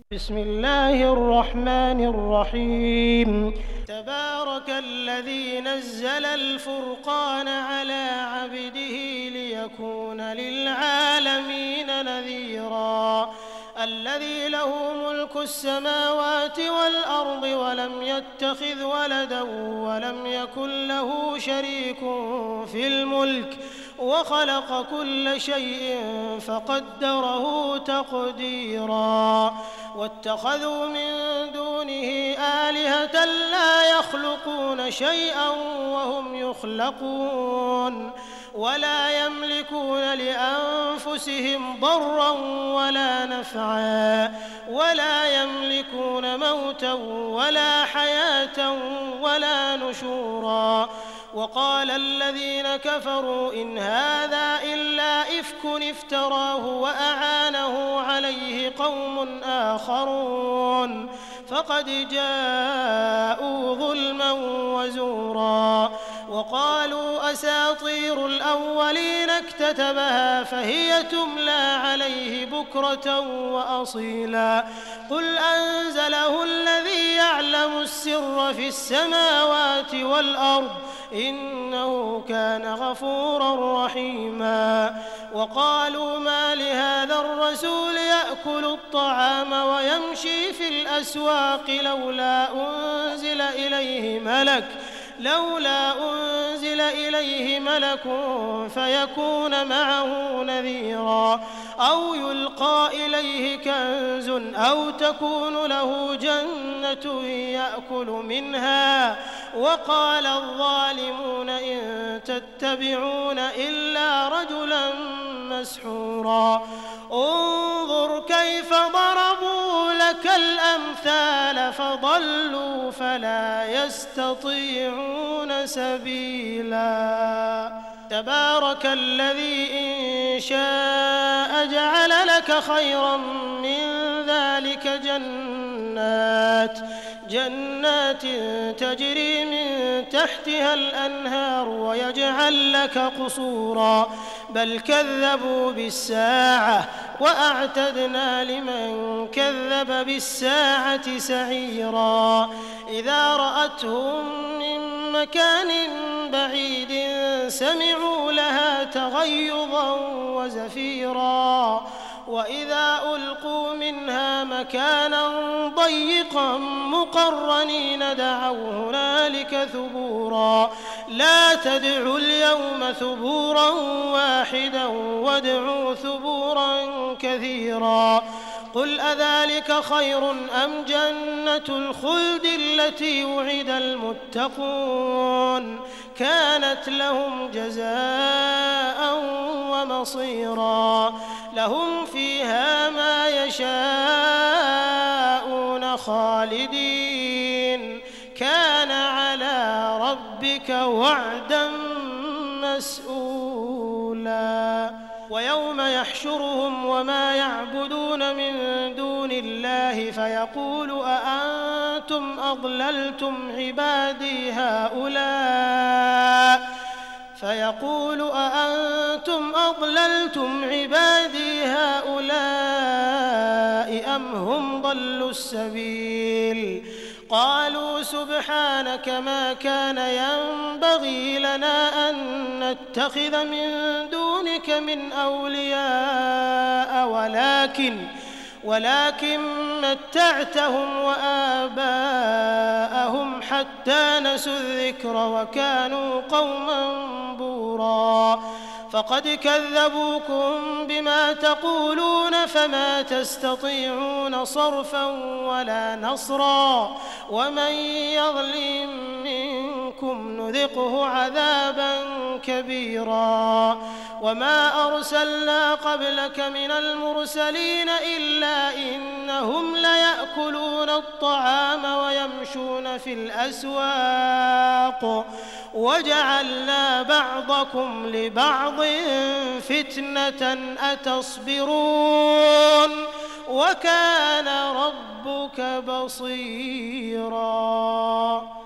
بسم الله الرحمن الرحيم تبارك الذي نزل الفرقان على عبده ليكون للعالمين نذيرا الذي له ملك السماوات والأرض ولم يتخذ ولدا ولم يكن له شريك في الملك وخلق كل شيء فقدره تقديرا واتخذوا من دونه آلهة لا يخلقون شيئا وهم يخلقون ولا يملكون لأنفسهم ضرا ولا نفعا ولا يملكون موتا ولا حياة ولا نشورا وقال الذين كفروا إن هذا إلا إفك افتراه وأعانه عليه قوم آخرون فقد جاءوا ظلما وزورا وقالوا أساطير الأولين اكتتبها فهي تملى عليه بكرة وأصيلا قل أنزله الذي يعلم السر في السماوات والأرض إنه كان غفورا رحيما وقالوا ما لهذا الرسول يأكل الطعام ويمشي في الأسواق لولا أنزل إليه ملك فيكون معه نذيرا أو يلقى إليه كنز أو تكون له جنة يأكل منها وقال الظالمون إن تتبعون إلا رجلا مسحورا انظر كيف ضربوا لك الأمثال فضلوا فلا يستطيعون سبيلا تبارك الذي إن شاء جعل لك خيرا من ذلك جنات تجري من تحتها الأنهار ويجعل لك قصورا بل كذبوا بالساعة وأعتدنا لمن كذب بالساعة سعيرا إذا رأتهم من مكان بعيد سمعوا لها تغيظا وزفيرا وإذا ألقوا منها مكانا ضيقا مقرنين دعوا هنالك ثبورا لا تدعوا اليوم ثبورا واحدا وادعوا ثبورا كثيرا قل أذلك خير أم جنة الخلد التي وعد المتقون كانت لهم جزاء ومصيرا لهم فيها ما يشاءون خالدين كان على ربك وعدا مسئولا ويوم يحشرهم وما يعبدون من دون الله فيقول أأنتم أضللتم عبادي هؤلاء أم هم ضلوا السبيل قالوا سبحانك ما كان ينبغي لنا أن نتخذ من دونك من أولياء ولكن متعتهم وآباءهم حتى نسوا الذكر وكانوا قوما بورا فقد كذبوكم بما تقولون فما تستطيعون صرفا ولا نصرا ومن يظلم منكم نذقه عذابا كبيرا وما أرسلنا قبلك من المرسلين إلا إنهم ليأكلون الطعام ويمشون في الأسواق وجعلنا بعضكم لبعض فتنة أتصبرون وكان ربك بصيرا